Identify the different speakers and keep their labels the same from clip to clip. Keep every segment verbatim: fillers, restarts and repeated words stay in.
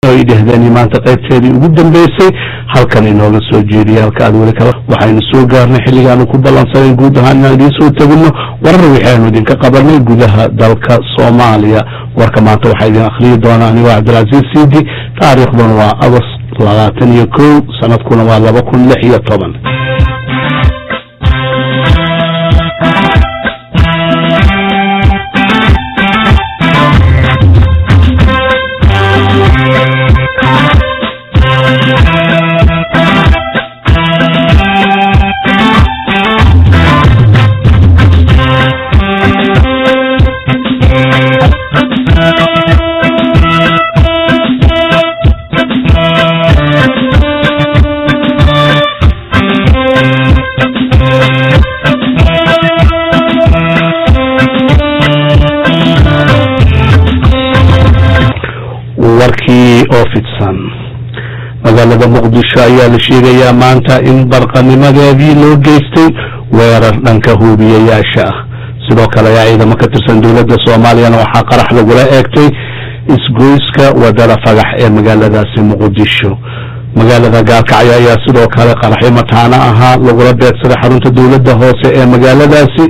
Speaker 1: ay dhahdeen maanta qaybteedii ugu dambeysay halkan inooga soo jeediyay halka aad weli kala waxaynu soo gaarnay xilligaan ku balansanay guud ahaan inaan idiin soo tagno warar waxaanu idinka qabanay gudaha dalka Soomaaliya warka maanta waxaa idin akhriyi doona aniga Cabdilaaziz Siidi taariikhduna waa Agost labaatan iyo kow sanadkuna waa laba kun lix iyo toban warkii oo fidsan magaalada Muqdisho ayaa la sheegayaa maanta in barqanimadeedii loo geystay weerar dhanka hubiyayaasha ah sidoo kale ciidamo ka tirsan dawladda Soomaaliya waxaa qarax lagula eegtay isgoyska wadada fagax ee magaaladaasi Muqdisho magaalada Gaalkacyo ayaa sidoo kale qaraxyo mataana ahaa lagula beegsaday xarunta dawladda hoose ee magaaladaasi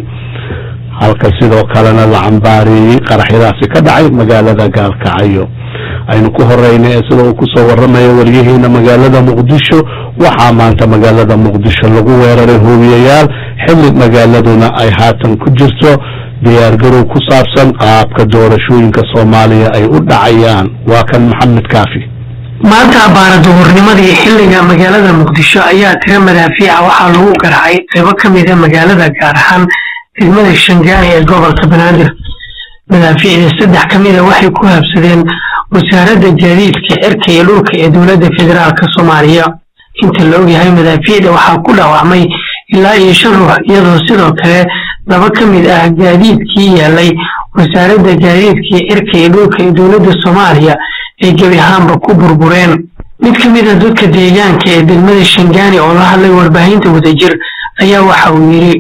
Speaker 1: halka sidoo kalena la cambaariyay qaraxyadaasi ka dhacay magaalada Gaalkacyo aynu ku horeynay sida uu ku soo waramayo wariyaheena magaalada Muqdisho waxa maanta magaalada Muqdisho lagu weeraray hoobiyayaal xilli magaaladuna ay haatan ku jirto diyaar garow ku saabsan qaabka doorashooyinka Soomaaliya ay u dhacayaan waa kan Maxamed Kaafi
Speaker 2: maanta baarada hornimadii xilliga magaalada Muqdisho ayaa tiro madaafiic waxa lagu qarxay qaybo kamid ah magaalada gaar ahaan degmada Shangaani ee gobolka Banaadir madaafiicda saddex kamid ah waxay ku habsadeen wasaaradda gaadiidka cirka iyo dhulka ee dawladda federaalka Soomaaliya inta la ogyahay madaafiicda waxaa ku dhaawacmay ilaa iyo shan ruux iyadoo sidoo kale laba kamid ah gaadiidkii yaalay wasaaradda gaadiidka cirka iyo dhulka ee dawladda Soomaaliya ay gabi ahaanba ku burbureen mid kamid ah dadka deegaanka ee degmada Shangaani oo la hadlay warbaahinta wadajir ayaa waxa uu yiri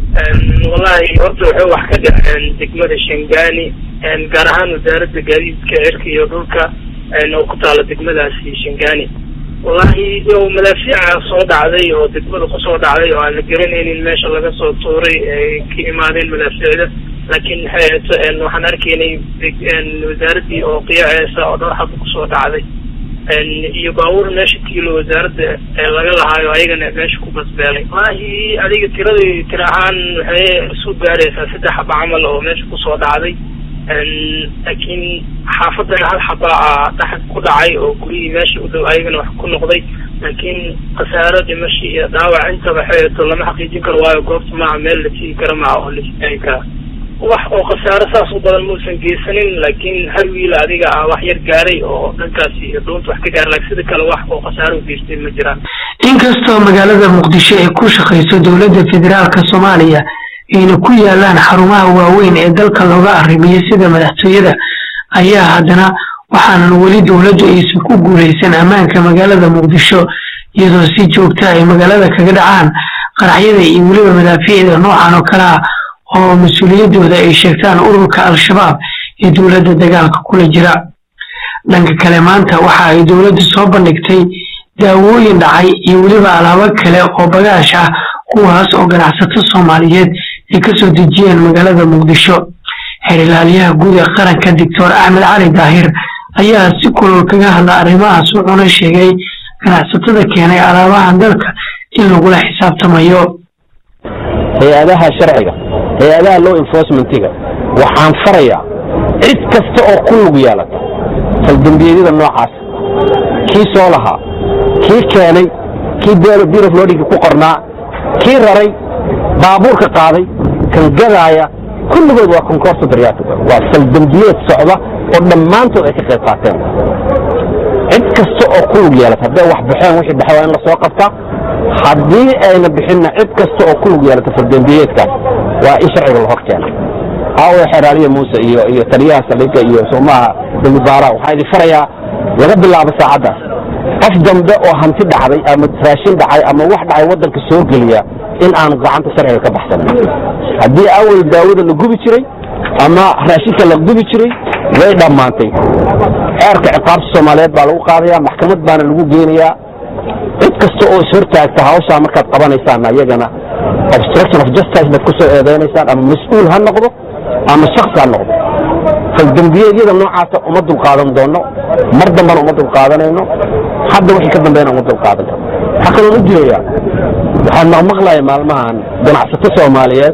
Speaker 3: والله horta wuxuu wax ka dhacay degmada Shangaani en gaar ahaan wasaaradda gaadiidka cirka iyo dhulka oo ku taala degmadaasi Shangaani wallahi iyo madaafiic soo dhacday oo degmada ku soo dhacday oo aan la garanaynin meesha laga soo tuuray ee ka imaadeen madaafiicda laakiin hay'adda en waxaan arkaynay wasaaradii oo qiyaasa oo dhowr xab ku soo dhacday en iyo baawur meesha kiilo wasaaradda laga lahaayo ayagana meesha ku basbeelay wallahi adiga tiradii tirahan waxay soo gaaraysaa saddex xab amal oo meesha ku soo dhacday en laakiin xaafadda hal xaba dhaxal ku dhacay oo gurigii meesha u dhow ayagana wax ku noqday laakiin qasaaro dhimasho iyo dhaawac inta waxay lama xaqiijin karo waayo goobta ma meel la tii karo ma oo la tii karo wax oo qasaaro saas u badan muusan geysanin laakiin hal wiil adiga wax yar gaaray oo dhankaasi doonta wax ka gaaray laakiin sida kale wax oo qasaaro u geystay ma jiraan
Speaker 2: inkastoo magaalada Muqdisho ay ku shaqeyso dawladda federaalka Soomaaliya ayna ku yaalaan xarumaha waaweyn ee dalka looga arrimiyo sida madaxtooyada ayaa haddana waxaan wali dawladdu aysan ku guuleysan ammaanka magaalada Muqdisho iyadoo si joogto ah ay magaalada kaga dhacaan qaraxyada iyo waliba madaafiicda noocan oo kale ah oo mas'uuliyadooda ay sheegtaan ururka Al-Shabaab ee dawladda dagaalka kula jira dhanka kale maanta waxa ay dawladdu soo bandhigtay daawooyin dhacay iyo waliba alaabo kale oo bagaash ah kuwaas oo ganacsato Soomaaliyeed ay ka soo dejiyeen magaalada Muqdisho xiriirlaaliyaha guud ee qaranka Doctor Ahmed Cali Daahir ayaa si kulul kaga hadlay arrimahaas wuxuuna sheegay ganacsatada keenay alaabahan dalka in lagu la xisaabtamayo
Speaker 4: hay'adaha sharciga hay'adaha law enforcement-ga waxaan farayaa cid kasta oo ku lug yeelata faldambiyada noocaas kii soo lahaa kii keenay kii bill of loading ku qornaa kii raray baabuurka qaaday kan gadaaya kulligood waa konkorso daryaatu waa faldambiyada socda oo dhammaantood ay ka qayb qaateen cid kasta oo ku lug yeelata hadday wax baxeen wixii baxay waa in la soo qabtaa haddii ayna bixinna cid kasta oo ku lug yeelata faldambiyeedkaas waa in sharciga la hor keena haawo xeraaliye muuse iyo iyo taliyaha saldhigga iyo Soomaha dambibaara waxaa idin farayaa laga bilaabo saacadaas qof dambe oo hanti dhacday ama raashin dhacay ama wax dhacay wadanka soo geliya in aan gacanta sharciga ka baxsan haddii awal daawada la gubi jiray ama raashinka la gubi jiray way dhamaantay eerka ciqaabta Soomaaliyeed baa lagu qaadayaa maxkamad baana lagu geenayaa cid kasta oo shirtaagta hawsha markaad qabanaysaan ayagana obstruction of justice bad ku soo eedeynaysan ama mas'uul ha noqdo ama shakhs ha noqdo faldambiyada noocaas uma dul qaadan doono mar dambana uma dul qaadanayno hadda wixii ka dambeeyna uma dul qaadan waxa kale oo jireeya waxaan maqlaay maalmahan ganacsato Soomaaliyeed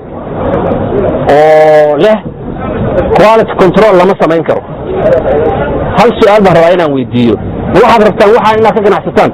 Speaker 4: oo leh quality control lama samayn karo hal su'aal baan rabaa inaan weydiiyo waxaad rabtaan waxa inaad ka ganacsataan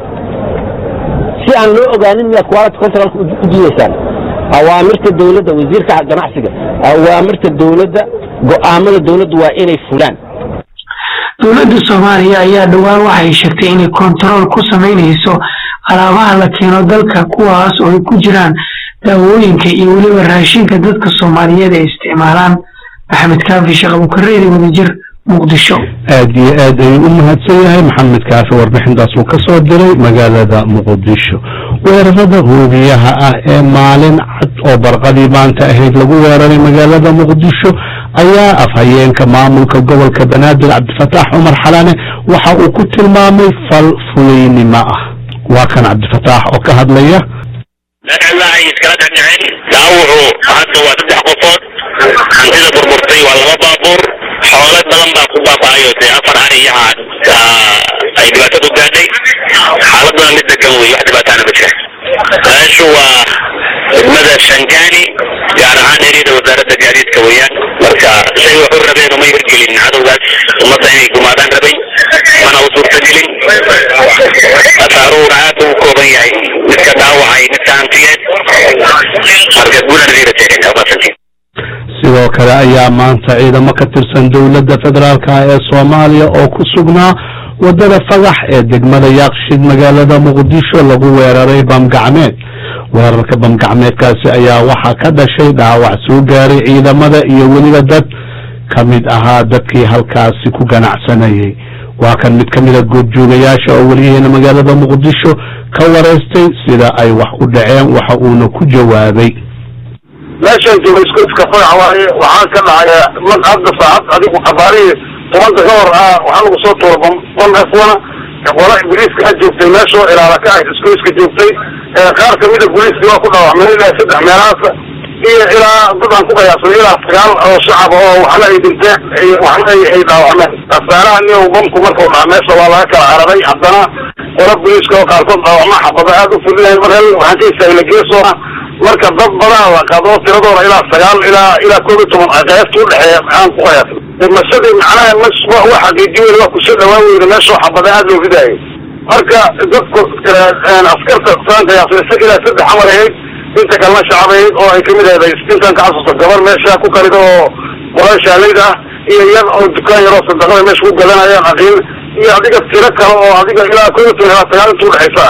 Speaker 4: si aan loo ogaanin inaad quality control u diidaysaan awaamirta dawladda wasiirka ganacsiga awaamirta dawladda go'aamada dawladdu waa inay fulaan
Speaker 2: dawladda Soomaaliya ayaa dhawaan waxay sheegtay inay control ku sameynayso alaabaha la keeno dalka kuwaas oo ay ku jiraan daawooyinka iyo waliba raashinka dadka Soomaaliyeed ay isticmaalaan Maxamed Kaafi Sheekh Abu Kareeri wadajir Muqdisho
Speaker 1: aad iyo aad ay u mahadsan yahay Maxamed Kaafi warbixintaas uu ka soo diray magaalada Muqdisho weerarada hubiyaha ah ee maalin cad oo barqadii maanta ahayd lagu weeraray magaalada Muqdisho ayaa afhayeenka maamulka gobolka Banaadir Cabdifataax Umar Xalaane waxa uu ku tilmaamay fal fuleynimo ah waa kan Cabdifataax oo ka hadlaya
Speaker 5: لا يسكت عن داوعه هذا هو تدح قفوت عندنا بربرتي ولا بابور حوالات بلن باقوبة بايوتي أفر عليها أي دباتة قادي حالتنا مدى قوي واحد باتانا بشيء شو مدى الشنجاني يعني عن يريد وزارة الجاريد كويان مركا شيء وحر ربين وما يرجلين عدو ذات ومطعي قمادان ربين من أوصور سجلين أثاروا رعاتوا كوبيعي نتكا داوعي نتكا انتيات مركا قولا نزيرة تيرين أو بسنتين
Speaker 1: sidoo kale ayaa maanta ciidamo ka tirsan dawladda federaalka ee Soomaaliya oo ku sugnaa wadada Fagax ee degmada Yaaqshiid magaalada Muqdisho lagu weeraray bam gacmeed weerarka bam gacmeedkaasi ayaa waxa ka dhashay dhaawac soo gaaray ciidamada iyo waliba dad kamid ahaa dadkii halkaasi ku ganacsanayay waa kan mid kamid ah goobjoogayaasha oo waliyeena magaalada Muqdisho ka wareystay sida ay wax u dhaceen waxa uuna ku jawaabay
Speaker 6: meeshan jooga isku iska farac waaye waxaan ka dhacay man hadda saacad adigu qabaari toban ka hor ah waxaan ugu soo tuurbam on afwana qola ingiriiska aad joogtay meesha ilaala ka ah isku iska joogtay qaar kamid ah booliiska waa ku dhaawacmay ilaa saddex meelaas iyo ilaa dad aan ku qiyaasay ilaa sagaal oo shacab oo waxna ay dhinteen waxna ay dhaawacmeen asaaraha iyo bamku markuu dhaca meesha waa laga kala cararay haddana qola booliiska oo qaarkood dhaawacma xabada aad u fulinay mar hal waxaan ka istaagay geeso marka dad badan la qaado tiradooda ilaa sagaal ilaa ilaa koob iyo toban qaybta u dhaxeeya aan ku qiyaasay mas'uuliyad macnaha mas'uul waxa xaqiijiyay waa ku soo dhawaanayay meesha xabada aad loo ridaayay marka dadku aan askarta saanka yaasay ilaa saddex amar ahayd inta kala shacabeed oo ay kamid ahayd intan ka xasuusta gabar meesha ku karido qorashaaleyda iyo yar oo dukaan yar oo sadaqada meesha ku galanayaan aqeen iyo adiga tiro kale oo adiga ilaa koob iyo toban ilaa sagaal inta u dhaxaysa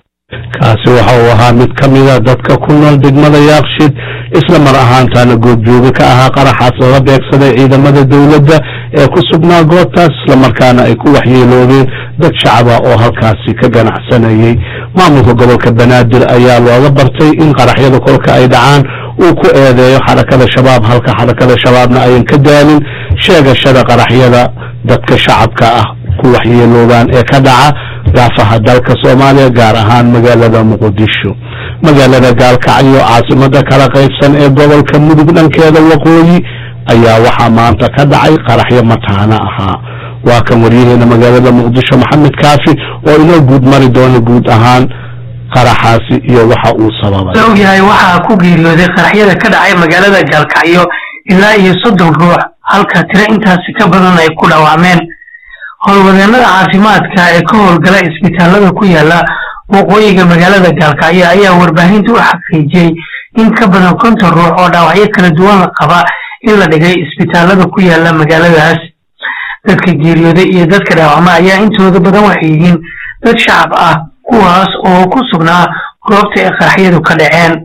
Speaker 1: kaasi waxa uu ahaa mid kamid ah dadka ku nool degmada Yaaqshiid isla mar ahaantaana goobjooga ka ahaa qaraxaas laga beegsaday ciidamada dawladda ee ku sugnaa goobtaas isla markaana ay ku waxyeeloobeen dad shacab ah oo halkaasi ka ganacsanayay maamulka gobolka Banaadir ayaa looga bartay in qaraxyada kolka ay dhacaan uu ku eedeeyo xarakada shabaab halka xarakada shabaabna ayan ka daalin sheegashada qaraxyada dadka shacabka ah ku waxyeeloobaan ee ka dhaca gaafaha dalka Soomaaliya gaar ahaan magaalada Muqdisho magaalada Gaalkacyo caasimada kala qaybsan ee gobolka Mudug dhankeeda waqooyi ayaa waxa maanta ka dhacay qaraxyo mataana ahaa waa kan wariyeena magaalada Muqdisho Maxamed Kaafi oo inoo guud mari doona guud ahaan qaraxaasi iyo waxa uu sababay
Speaker 2: yahay waxa ku geeriyooday qaraxyada ka dhacay magaalada Gaalkacyo ilaa iyo soddon ruux halka tiro intaas ka badan ay ku dhaawacmeen howlwadeennada caafimaadka ee ka howlgala isbitaalada ku yaala waqooyiga magaalada Gaalkacyo ayaa warbaahinta u xaqiijiyay in ka badan konton ruux oo dhaawacyo kala duwan qaba in la dhigay isbitaalada ku yaala magaaladaas dadka geeriyooday iyo dadka dhaawacma ayaa intooda badan waxay yihiin dad shacab ah kuwaas oo ku sugnaa goobta ay qaraxyadu ka dhaceen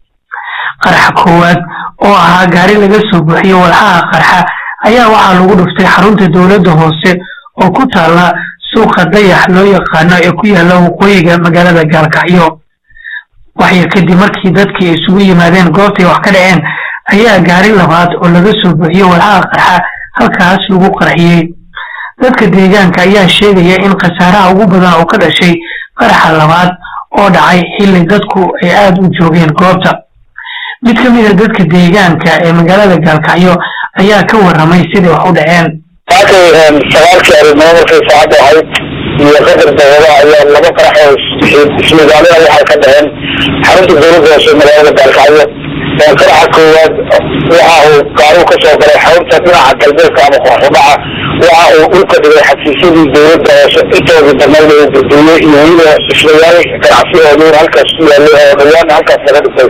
Speaker 2: qaraxa koowaad oo ahaa gaari laga soo buuxiyo walxaha qarxa ayaa waxaa lagu dhuftay xarunta dawladda hoose oo ku taala suuqa dayax loo yaqaano ee ku yaala waqooyiga magaalada Gaalkacyo waxay kadib markii dadkii isugu yimaadeen goobta wax ka dhaceen ayaa gaari labaad oo laga soo buuxiyo walxaha qarxa halkaas lagu qarxiyey. dadka deegaanka ayaa sheegaya in khasaaraha ugu badan oo ka dhashay qaraxa labaad oo dhacay xilli dadku ay aad u joogeen goobta. mid ka mid ah dadka deegaanka ee magaalada Gaalkacyo ayaa ka warramay sidii wax u dhaceen.
Speaker 6: sagaalkii arrimood markay saacadda ahayd iyo qadar dawada ayaa laba qarax oo ismagaalada waxay ka dhaceen xarunta dowladda hoose magaalada Gaalkacyo. qaraxa koowaad waxa uu gaaru ka soo galay xarunta dhinaca galbeedka ama qorxubaca waxa uu dhulka dhigay xafiisyadii dowladda hoose intooda badnayd ee dadweyne iyo weliba ishlayaal ganacsi oo dheer halkaas ku yaallay oo dhawaan halkaas laga dhigtay.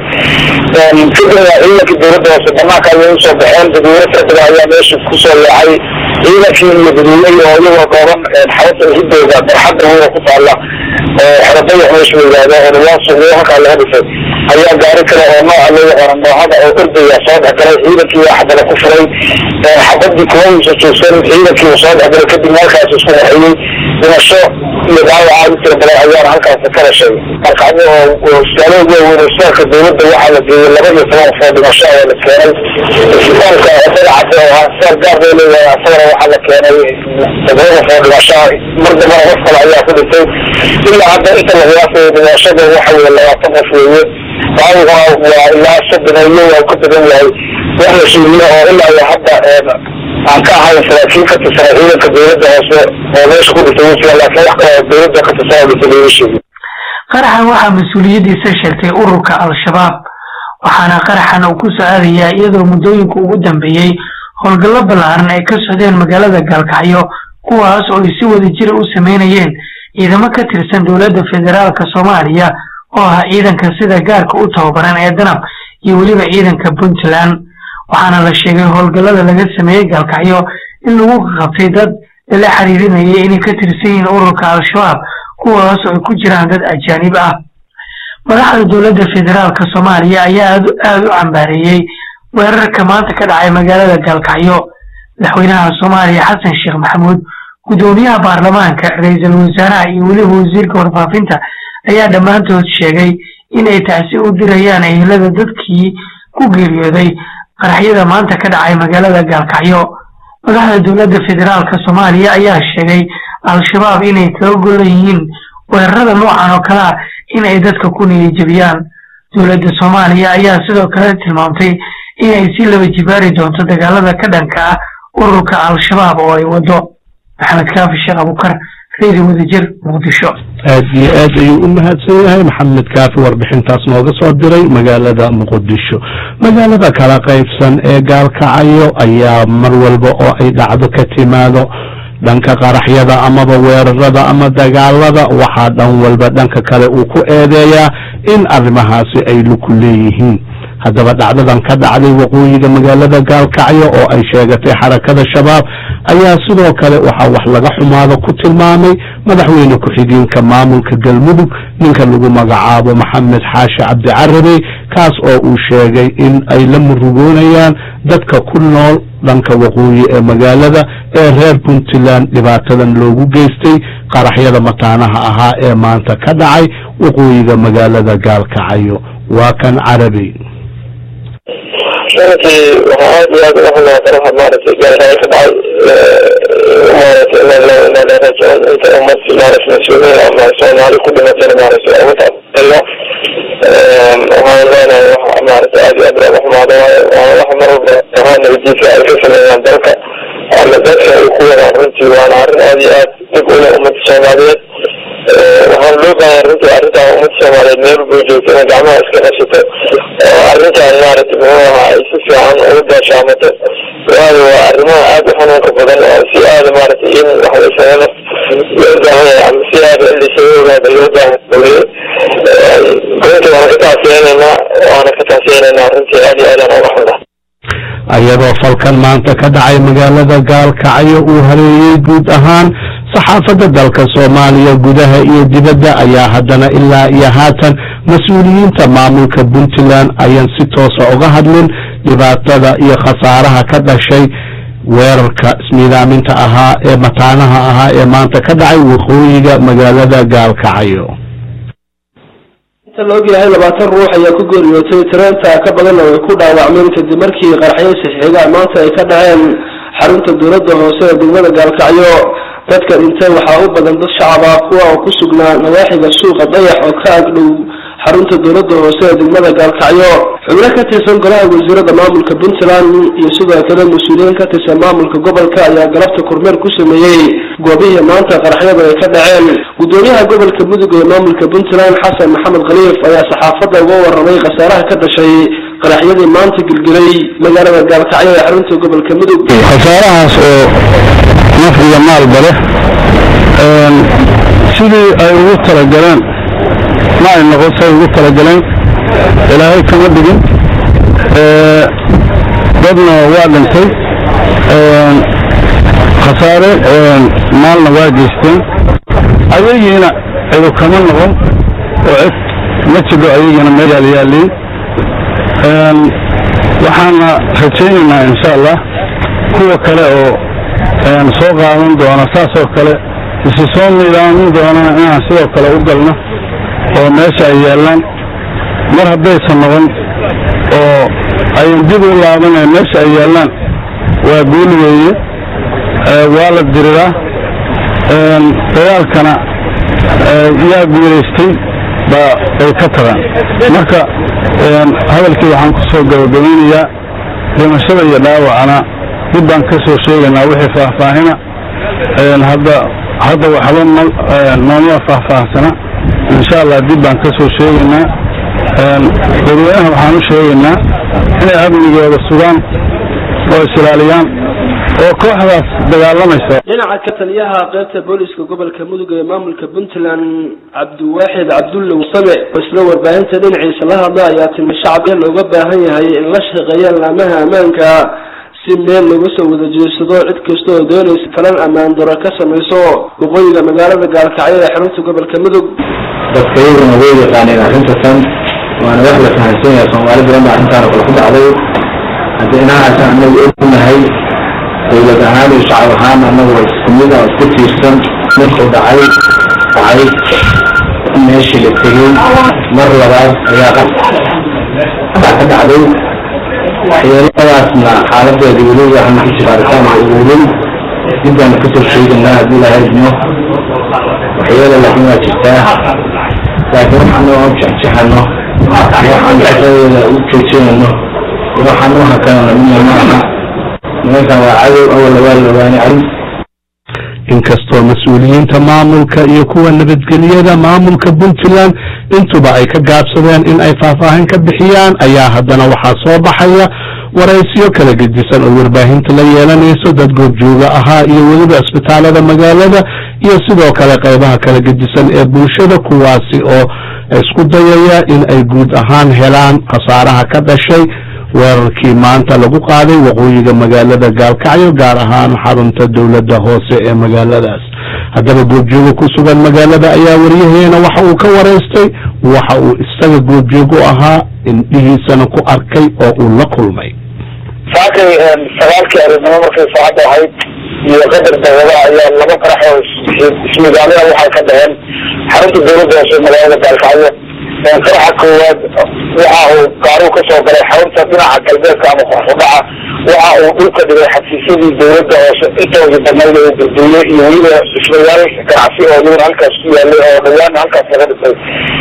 Speaker 6: kadibna ciidankii dowladda hoose banaanka ayay usoo baxeen dadweyne fara badan ayaa meesha kusoo leexay. ciidankii iyo dadweyne oo iyagoo dhooban xarunta hidooda barxadda weyna ku taalla oo xerodayax meesha la yidhaahdo oo dhawaan suuqyo halkaa laga dhisay ayaa gaari kale oo nooca loo yaqaano noohada oo ordaya soo dhex galay. ciidankii waa xabada ku furay xabadii kuwadiisa joogsan ciidankii uu soo dhex galay kadib halkaas isku waxeeyey dhimasho iyo dhaawac aad u tira badan ayaana halkaas ka dhashay. Gaalkacyo oo isbitaalada waaweyn isbitaalka dowladda waxaa la geeyey laba iyo toban qof oo dhimasho ayaa la keenay. isbitaalka dagacaas oo ahaa isbitaal gaar loo leeyahay asagana waxaa la keenay todoba qof oo dhimasho mar dambana qof kale ayaa ku dhintay. ilaa hadda inta la qiyaasay dhimashada waxa weeye labaatan qof weeye. daawiguna waa ilaa soddon iyo waa ka badan yahay. wax la sheegay oo ilaa iyo hadda aan ka ahayn saraakiil ka tirsan ciidanka dowladda hoose oo meesha ku dhintay laakiin wax kale oo dowladda ka tirsan oo la sheegay.
Speaker 2: qaraxan waxaa mas-uuliyadiisa sheegtay ururka al-shabaab waxaana qaraxan uu ku soo aadayaa iyadoo muddooyinka ugu dambeeyey howlgallo ballaaran ay ka socdeen magaalada Gaalkacyo kuwaas oo ay si wada jir u sameynayeen ciidamo ka tirsan dowladda federaalka Soomaaliya oo ah ciidanka sida gaarka u tababaran ee danab iyo weliba ciidanka Puntland. waxaana la sheegay howlgallada laga sameeyay Gaalkacyo in lagu qabtay dad la xiriirinayay inay ka tirsan yihiin ururka al-shabaab kuwaas oo ku jiraan dad ajaanib ah. madaxda dowladda federaalka Soomaaliya ayaa aad u cambaareeyay weerarka maanta ka dhacay magaalada Gaalkacyo. madaxweynaha Soomaaliya Xasan Sheekh Maxamuud, gudoomiyaha baarlamaanka, ra'iisul wasaaraha iyo weliba wasiirka warfaafinta ayaa dhammaantood sheegay in ay taasi u dirayaan ehelada dadkii ku geeriyooday qaraxyada maanta ka dhacay magaalada Gaalkacyo. madaxda dowladda federaalka Soomaaliya ayaa sheegay al-shabaab inay kaga gol yihiin weerarada noocan oo kale ah in ay dadka ku niyadjabiyaan. dowladda Soomaaliya ayaa sidoo kale tilmaamtay in ay si laba jibaari doonto dagaalada ka dhanka ah ururka al-shabaab oo ay wado. maxamed kaafi sheekh abukar, reer wadajir, muqdisho.
Speaker 1: aad iyo aad ayuu u mahadsan yahay maxamed kaafi warbixintaas nooga soo diray magaalada muqdisho. magaalada kala qaybsan ee Gaalkacyo ayaa mar walba oo ay dhacdo ka timaado dhanka qaraxyada amaba weerarada ama dagaalada waxaa dhan walba dhanka kale uu ku eedeeyaa in arrimahaasi ay luku leeyihiin. haddaba dhacdadan ka dhacday waqooyiga magaalada Gaalkacyo oo ay sheegatay xarakada shabaab ayaa sidoo kale waxaa wax laga xumaado ku tilmaamay madaxweyne ku-xigeenka maamulka Galmudug ninka lagu magacaabo Maxamed Xaashi Cabdi Carabi kaas oo uu sheegay in ay la murugoonayaan dadka ku nool dhanka waqooyi ee magaalada ee reer Puntland dhibaatadan loogu geystay qaraxyada mataanaha ahaa ee maanta ka dhacay waqooyiga magaalada Gaalkacyo. waa kan Carabi.
Speaker 6: runtii waxaa aad iyo aad uga xumaa qaraxa maaragtay Gaalkacyo ka dhacay maaragtay inta ummad maaragtay mas-uuliyiin ama Soomaali ku dhimatay maaragtay ugu tacdilo waxaan leenahay waxa maaragtay aad iyo aad uga xumaada waayo waana wax mar walba ahaan nabadiisa ay ka sameeyaan dalka ama dadka ay ku wadaan runtii waana arrin aad iyo aad dib u leh ummadda Soomaaliyeed. waxaan loo baahan runtii arrintan ummadda Soomaaliyeed meel walba joogto inay gacmaha iska qabsato oo arrintan maaragtay muxuu ahaa ay si fiican ugu gaashaamato waayo waa arrimaha aad u xanuunka badan oo si aada maaragtay in wax la isagana loo baahan yahay ama si aada in laisaga ogaada loo baahan dowlado runtii waana ka taasiyeynaynaa waana ka taasiyeynaynaa runtii aad iyo aadaan uga xunaa.
Speaker 1: ayadoo falkan maanta ka dhacay magaalada Gaalkacyo uu hareeyay guud ahaan saxaafadda dalka Soomaaliya gudaha iyo dibadda ayaa haddana ilaa iyo haatan mas-uuliyiinta maamulka Puntland ayaan si toosa uga hadlin dhibaatada iyo khasaaraha ka dhashay weerarka ismiidaaminta ahaa ee mataanaha ahaa ee maanta ka dhacay waqooyiga magaalada Gaalkacyo.
Speaker 7: inta la ogyahay labaatan ruux ayaa ku geeriyootay tireenta ka badan oo ay ku dhaawacmeen kadib markii qaraxyo saxiiga maanta ay ka dhaceen xarunta dowladda hoose ee degmada Gaalkacyo dadka intay waxa u badan dad shacab ah kuwa ku sugnaa nawaaxiga suuqa dayax oo ka ag dhow xarunta dowladda hoose ee degmada Gaalkacyo xubno ka tirsan golaha wasiirada maamulka Puntland iyo sidoo kale mas'uuliyiin ka tirsan maamulka gobolka ayaa galabta kormeer ku sameeyay goobihii maanta qaraxyada ay ka dhaceen gudoomiyaha gobolka Mudug ee maamulka Puntland Xasan Maxamed Khaliif ayaa saxaafadda uga warramay khasaaraha ka dhashay qaraxyadii maanta gilgilay magaalada Gaalkacyo ee xarunta gobolka Mudug
Speaker 1: khasaarahaas oo nafciga maal bale een sidii ay ugu talagaleen ma ay noqotay ugu talagaleen ilaahay kama digin ee dadna waa dhintay een khasaare een maalna waa geysteen ayagiina cidu kama noqon oo cid ma jiro ayagiina meel yaaliyaalin een waxaana rajaynaynaa insha allah kuwa kale oo een soo qaadan doona saasoo kale isi soo miidaamin doonana inaan sidoo kale u galno oo meesha ay yaalaan mar haddaysan noqon oo ayan dib u laabanay meesha ay yaalaan waa guul weeye waa la diriraa dagaalkana yaa guulaystay baa ay ka tagaan marka hadalkii waxaan ku soo gabagabeynayaa dhimashada iyo dhaawacana dib baan ka soo sheegaynaa wixii faahfaahina hadda hadda waxba nooma faahfaahsana insha allah dib baan ka soo sheegaynaa dadweynaha waxaan u sheegaynaa inay amnigooda sugaan oo isilaaliyaan oo kooxdaas dagaalamaysa
Speaker 7: dhinaca ka taliyaha qaybta booliska gobolka Mudug ee maamulka Puntland Cabdiwaaxid Cabdulle Wasame oo isla warbaahinta dhinaciisa la hadlay ayaa tilmaamay shacabka looga baahan yahay in la shaqeeyaan laamaha ammaanka si meel lagu soo wada jeesado cid kasta oo doonaysa falan ammaan daro ka samayso waqooyiga magaalada Gaalkacyo ee xarunta gobolka Mudug
Speaker 4: dadka iyaguna way yaqaaneen arrintan waana wax la fahansan yahay Soomaali badan baa intaan ku dhacday haddii inahaas anagu ognahay dowlad ahaan iyo shacab ahaan anagu isku mid ah isku tiirsan markuu dhacay dhacay meeshii la tegey mar labaad ayaa ka dhacday waxyeeladaasna xaaladeeda weli waxaan ku jibaaritaan ugurin dibaan ka soo sheegaynaa haddii ilaahay idmo waxyeela laakiin waa jirtaa laakiin waxaan oo jexjexano waxaan shaqadeeda u joojinayno waxaan u hakanana miya maaha nimankan waa cadow awal waa lawaani caris
Speaker 1: inkastoo mas-uuliyiinta maamulka iyo kuwa nabadgelyada maamulka Puntland intuba ay ka gaabsadeen in ay faahfaahin ka bixiyaan ayaa haddana waxaa soo baxaya waraysiyo kala gedisan oo warbaahinta la yeelanayso dad goobjooga ahaa iyo weliba isbitaalada magaalada iyo sidoo kale qaybaha kala gedisan ee bulshada kuwaasi oo isku dayaya in ay guud ahaan helaan khasaaraha ka dhashay weerarkii maanta lagu qaaday waqooyiga magaalada Gaalkacyo gaar ahaan xarunta dowladda hoose ee magaaladaas haddaba goobjooga ku sugan magaalada ayaa wariyaheena waxa uu ka wareystay waxa uu isaga goobjoogo ahaa indhihiisana ku arkay oo uu la kulmay
Speaker 6: saakay sagaalkii arrimo markay saacada ahayd iyo qadar dawada ayaa laba qarax oo ismidaalada waxay ka dhaceen xarunta dowladda hoose magaalada Gaalkacyo qaraxa koowaad waxa uu gaaro ka soo galay xarunta dhinaca galbeedka ama qorshaha waxa uu dhulka dhigay xafiisyadii dowladda hoose intooda badnayd ee burburiyay iyo weliba ismidaalada ganacsi oo dowladda halkaas ku yaalay oo dhawaan halkaas laga dhisay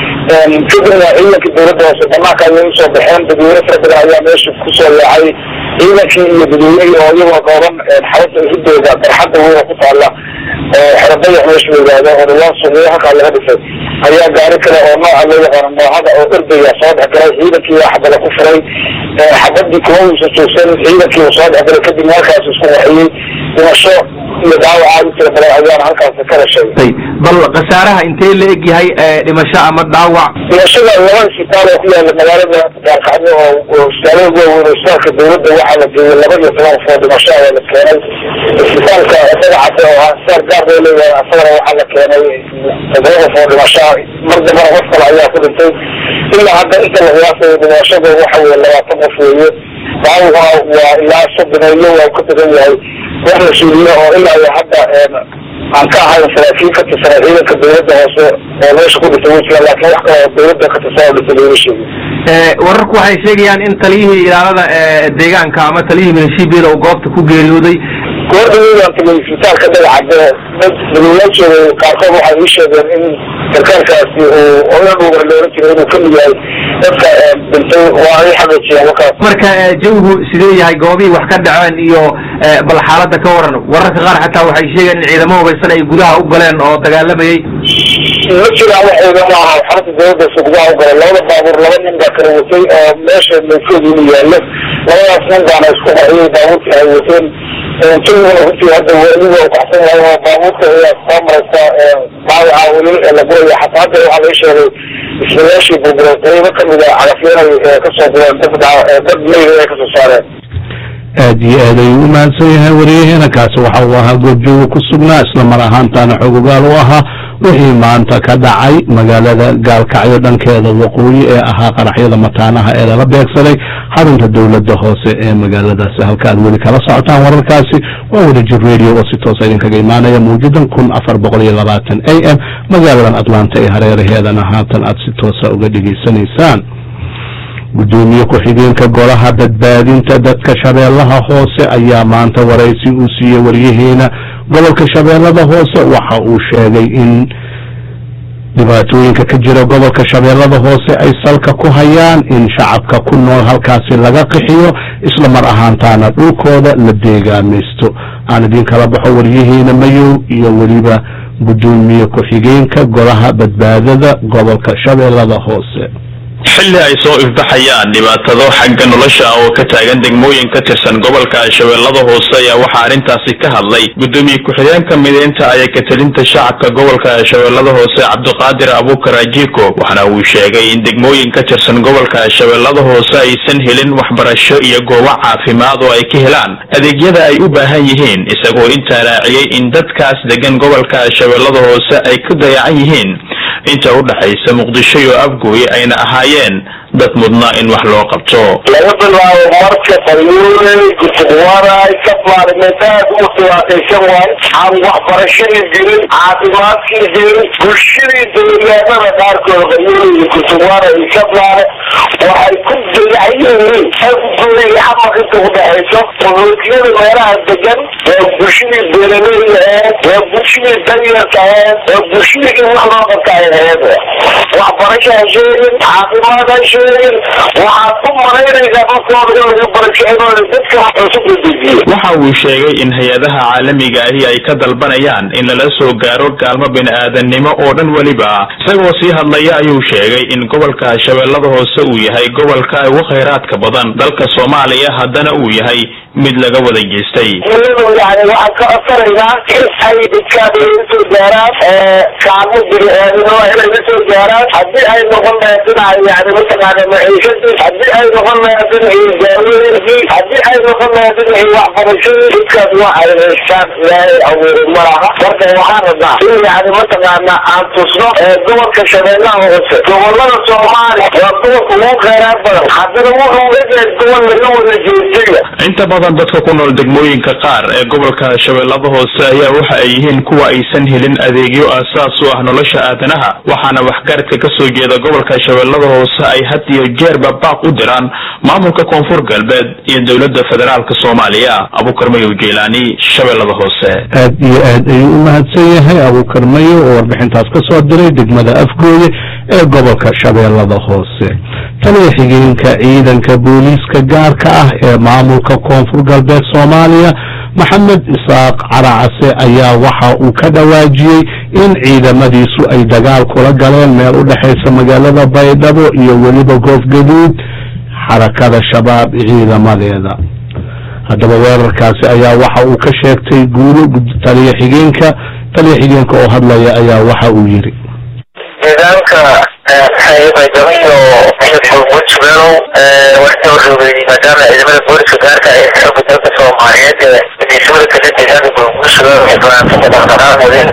Speaker 6: kadibna ciidankii dowladda hoose banaanka ayay usoo baxeen dadweyne fara badan ayaa meesha kusoo yaacay ciidankii iyo dadweynihii oo iyagoo qooban xarunta hidooda barxadda weyn ku taala oo xeradayax meesha la yidhaahdo oo dhawaan suuqyo halkaa laga dhisay ayaa gaari kale oo nooca loo yaqaano noohada oo ordaya soo dhex galay ciidankii xabada ku furay xabadii kuma uusan joogsan ciidankii uu soo dhex galay kadibna halkaas isku waxiyey dhimasho iyo dhaawac aad u tira badan ayaana halkaas ka dhashay
Speaker 8: bal khasaaraha intee la eg yahay dhimasho ama dhaawac
Speaker 6: dhimashada laba isbitaal oo ku yaala magaalada Gaalkacyo oo isbitaalada waaweyn oo isbitaalka dowladda waxaa la geeyey laba iyo toban qof oo dhimasho ayaa la keenay isbitaalka dagacase oo ah saar gaar loo leeyahay asagana waxaa la keenay todoba qof oo dhimasho mar dambana qof kale ayaa ku dhintay ilaa hadda inta la qiyaasayo dhimashada waxa weeye labaatan qof weeye dhaawaca waa ilaa soddon iyo waa ka badan yahay wax la sheegayo oo ilaa iyo hadda aan ka ahayn saraakiil ka tirsan ciidanka dowladda hoose oo meesha ku dhintay wajia laakiin wax kale oo dowladda ka tirsan oo dhintay looga sheegay
Speaker 8: wararku waxay sheegayaan in taliyihii ilaalada deegaanka ama taliyihii milishibiyeeda uu goobta ku geeriyooday
Speaker 6: goordhaweydan tagay isbitaalka dhagaxade dad dadweynaashooda qaarkood waxay ii sheegeen in sarkaalkaasi uu ola dhuugar looran jiray inuu kamid yahay dadka dhintay waa ay xaqiijiyeen markaas
Speaker 8: marka jawigu sidee yahay goobihii wax ka dhaceen iyo bal xaaladda ka waran wararka qaar xataa waxay sheegeen in ciidamo hubaysan ay gudaha u galeen oo dagaalamayay
Speaker 6: ma jiraan wax ciidamo ah xarunta dawladda gudaha u galeen labada baabuur laba nin baa kala watay oo meesha meydkooda inuu yaallo labadaas nin baana isku qariyay baabuurkii ay wateen jawiguna runtii hadda weliba u kacsan yahay oo baabuurka ayaa soo maraysa dhaawaca weli la guraya xataa hadda waxaa laga sheegay ismayaashii burburay qaybo kamid a cagafyeenay kasoo gureen dad dad meyga ay kasoo saareen
Speaker 1: aad iyo aad ayuu u mahadsan yahay wariyaheena kaasi waxa uu ahaa goobjooga ku sugnaa isla mar ahaantaana xogogaal u ahaa wixii maanta ka dhacay magaalada gaalkacyo dhankeeda waqooyi ee ahaa qaraxyada mataanaha ee lala beegsaday xarunta dowladda hoose ee magaaladaasi halka aad weli kala socotaan wararkaasi waa wadajir radio oo si toosa idinkaga imaanaya mawjadan kun afar boqol iyo labaatan a m magaaladan atlanta ee hareeraheedana haatan aad si toosa uga dhegaysanaysaan gudoomiye ku-xigeenka golaha badbaadinta dadka shabeellaha hoose ayaa maanta waraysi uu siiyey waryaheena gobolka shabeellada hoose waxa uu sheegay in dhibaatooyinka ka jira gobolka shabeellada hoose ay salka ku hayaan in shacabka ku nool halkaasi laga qixiyo isla mar ahaantaana dhulkooda la deegaamaysto aan idin kala baxo waryaheena mayow iyo weliba gudoomiye ku-xigeenka golaha badbaadada gobolka shabeellada hoose
Speaker 9: xilli ay soo ifbaxayaan dhibaatado xagga nolosha oo ka taagan degmooyin ka tirsan gobolka shabeellada hoose ayaa waxaa arrintaasi ka hadlay gudoomiye ku-xigeenka mideynta aya ka talinta shacabka gobolka shabeellada hoose cabdiqaadir abuukar ajiiko waxaana uu sheegay in degmooyin ka tirsan gobolka shabeellada hoose aysan helin waxbarasho iyo goobo caafimaad oo ay ka helaan adeegyada ay u baahan yihiin isagoo intaa raaciyey in dadkaas degan gobolka shabeellada hoose ay ku dayacan yihiin inta u dhaxaysa muqdisho iyo afgooy ayna ahaayeen dad mudnaa in wax loo qabto
Speaker 6: laga bilaabo marka qaryuuley gudubwaray ka baarmetaad u dhibaataysan waay aan waxbarashadii jirin caafimaadkii jirin bulshadii deegaanada qaarkood qaryuuley iyo gudubwaray ka baare waxay ku dayacan yihiin afgooy xamar inta u dhaxayso qaxootiyada meelaha degan waa bulshadii beeraleyda ahayd waa bulshadii danyarka ahayd waa bulshadii in wax loo qabta ay ahayd waxbarasho ha sheegin caafimaad ha sheegin waxaad ku maraynaysaa markooda in lagu barajecenoona dadka wax cusub la dejiyo
Speaker 9: waxa uu sheegay in hay-adaha caalamiga ahi ay ka dalbanayaan in lala soo gaaro gaalmo bini-aadannimo oo dhan weliba isagoo sii hadlaya ayuu sheegay in gobolka shabeellada hoose uu yahay gobolka ugu khayraadka badan dalka soomaaliya haddana uu yahay mid laga wada geystay
Speaker 6: yani waxaan ka codsanaynaa in ay dadkaada soo gaaraan kaalmo bini-aadnimo inay la soo gaaraan haddii ay noqon lahayd dhinaca yani mataqaana maciishadii haddii ay noqon lahayd dhinacii gaawooyinkii haddii ay noqon lahayd dhinacii waxbarashadii dadkaas waa ay haystaan ilaahay abuuray malaha marka waxaan rabnaa in yani mataqaana aan tusno gobolka shabeellaha hoose gobolada soomaaliya waa gobolka ugu khayraad badan haddana wuxuu leeyahay gobol laga wada jeestaya
Speaker 9: inta badan dadka ku nool degmooyinka qaar ee gobolka shabeellada hoose ayaa waxa ay yihiin kuwa aysan helin adeegyo aasaas u ah nolosha aadanaha waxaana waxgaradka ka soo jeeda gobolka shabeellada hoose ay had iyo jeerba baaq u diraan maamulka koonfur galbeed iyo dowladda federaalka soomaaliya abuukar mayow jeylaani shabeellada hoose
Speaker 1: aad iyo aad ayuu u mahadsan yahay abuukar mayow oo warbixintaas ka soo diray degmada afgooye ee gobolka shabeellada hoose taliya xigeenka ciidanka booliiska gaarka ah ee maamulka koonfur galbeed soomaaliya maxamed isaaq caracase ayaa waxa uu ka dhawaajiyey in ciidamadiisu ay dagaal kula galeen meel u dhexaysa magaalada baydhabo iyo weliba goofgaduud xarakada shabaab ciidamadeeda haddaba weerarkaasi ayaa waxa uu ka sheegtay guulo taliya xigeenka taliya xigeenka oo hadlaya ayaa waxa uu yidhi
Speaker 6: nidaamka baydhabo iyo buursugeelow waxay uroogay maadaama ciidamada booliska gaarka ee xooga dalka soomaaliyeed ee midnimada kala deegaanka buursugeelow ay banaansanka dhaqdhaqaaqoodeen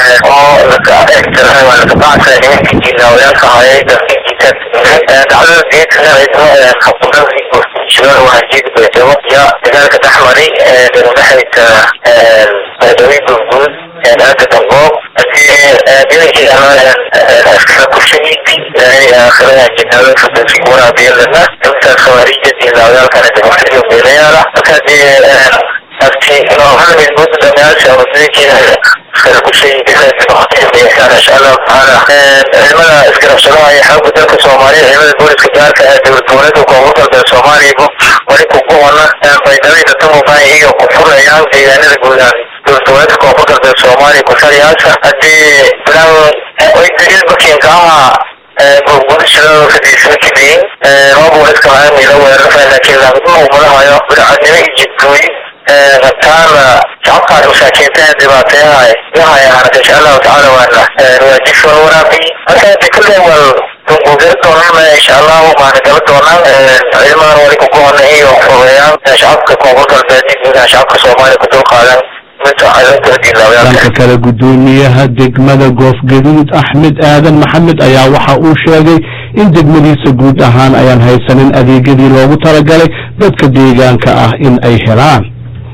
Speaker 6: oo laka extirahay waa laka bacsa nimanka jiilaawyaalka ahaayay dalkiisa dhacdada deedkana ciidamo qabqudalkii buursugeelow waa jeedi baydhabo iyo dagaalka dhexmaray udhexaysa baydhabo buurguud aagga damboob hadii askara kushaniiti aakhirada jinaado fadasi waraabiyalana intaas khawaarijda diinlaawayaalkana dabaqtiyo beelayaala marka dee
Speaker 5: أفتي إنه هذا من جزء من الناس أو ذيك كل شيء بإحسان إن شاء الله تعالى. علمنا إسكان الصلاة يحب تلك الصومالي علمنا البوليس كذلك الدولة وقوة الصومالي ولكن قوة بينما تتم باهي وكفر أيام في أن الجولان دولة وقوة الصومالي كفر ياسا أدي بلام ويدري بكين كاما بقول شلون في السكين ما بقول كمان يلو يرفع لكن لا بقول ما هي بالعدل جدوي نتعلم تعقد مساكنتين دباتها يا يعني إن شاء الله تعالى وأنا نواجه ورابي أكيد بكل أول تنقذ تونا إن شاء الله وما نقدر تونا علما ولكم كون هي وفريان شعبك كونغول البلدي شعبك الصومالي كتوق على
Speaker 1: dhanka kale gudoomiyaha degmada goofgaduud axmed aadan maxamed ayaa waxa uu sheegay in degmadiisa guud ahaan ayaan haysanin adeegyadii loogu talagalay dadka deegaanka ah in ay helaan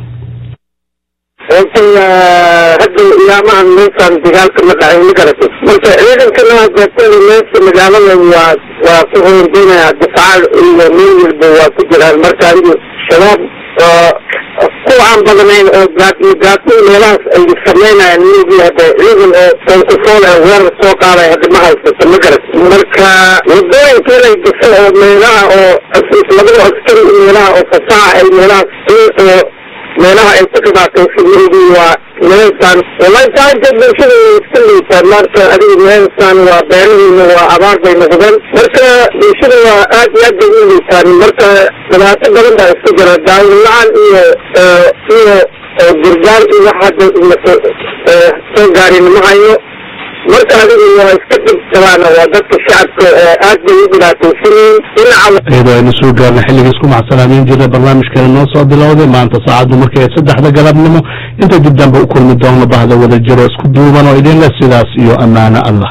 Speaker 6: hadda iyaamahan meeshaan dagaalka ma dhacay ma garatay marka ciidankana goobtada meesha magaalada waa waa ku hoordeynaya difaac iyo meel walba waa ku jiraan marka anigu shabaab kuwaan badanayn oo gaadgaadto meelahaas ay samaynayaan nigii hadda ciidan oo konkufool ee weerar soo qaaday hadda ma haysato ma garat marka wadooyinka inay gasho oo meelaha oo labada askari meelaha oo fasaaxa ay meelahaas oo meelaha ay ku dhibaataysan yihiin waa meeshaan wallahi taanta bulshada iska liitaan marka adiga meeshaan waa beerihiina waa abaar bay noqdeen marka bulshada waa aad iyo aad bay u liitaan marka dhibaato badan baa iska jira daawo la-aan iyo iyo gargaar iyo wax hadda soo gaarin ma hayo marka adiga waa iska dhib qabaan waa dadka shacabka aad bay u dhibaataysan yihiin
Speaker 1: iyadoo aynu soo gaarna xilligii isku maxsanaameyn jirna barnaamijkana noo soo bilowday maanta saacaddu markay ay saddexda galabnimo inta dib dambe u kulmi doono bahda wada jiro isku duuban oo idin leh sidaas iyo ammaano allah